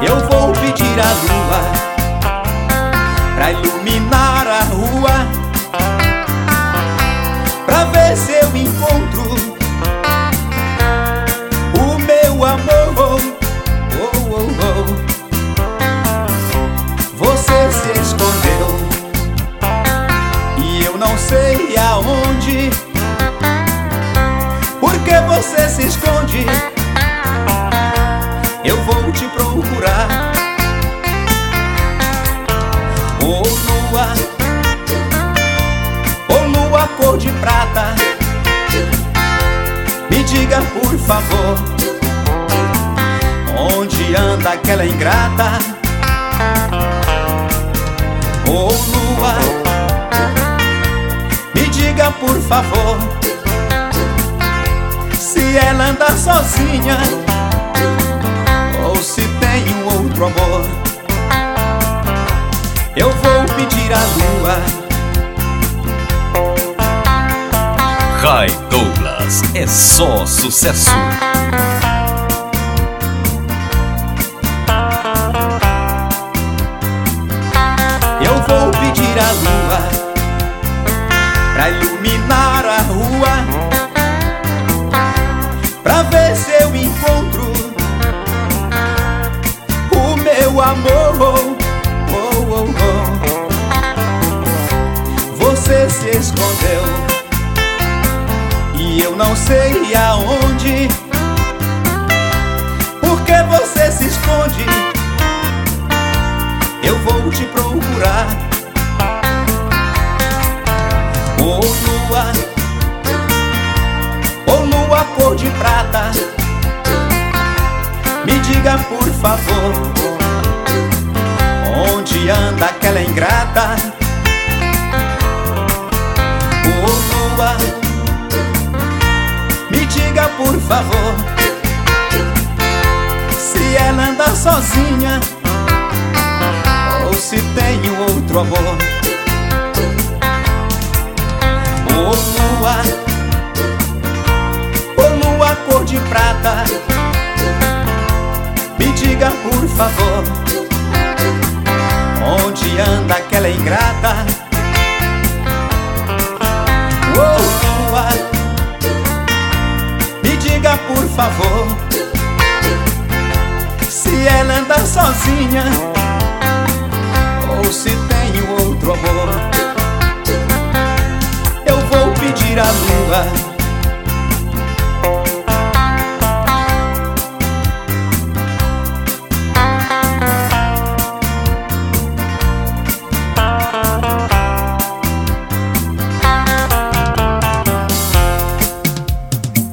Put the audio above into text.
Eu vou pedir a lua pra iluminar a rua, pra ver se eu encontro o meu amor. Oh, oh, oh. Você se escondeu e eu não sei aonde. Por que você se esconde? Eu vou te procurar. Oh lua cor de prata, me diga por favor, onde anda aquela ingrata? Oh lua, me diga por favor, se ela anda sozinha ou se tem um outro amor. Eu vou pedir a lua. Rai Douglas, é só sucesso. Eu vou pedir a lua pra iluminar a rua, pra ver se eu encontro o meu amor. Oh, oh, oh. Você se escondeu e eu não sei aonde. Por que você se esconde? Eu vou te procurar. Oh lua cor de prata, me diga por favor, onde anda aquela ingrata? Oh lua, me diga por favor, se ela anda sozinha ou se tem um outro amor. Oh lua cor de prata, me diga por favor, onde anda aquela ingrata? Oh lua, me diga por favor, se ela anda sozinha ou se tem um outro amor. Eu vou pedir a lua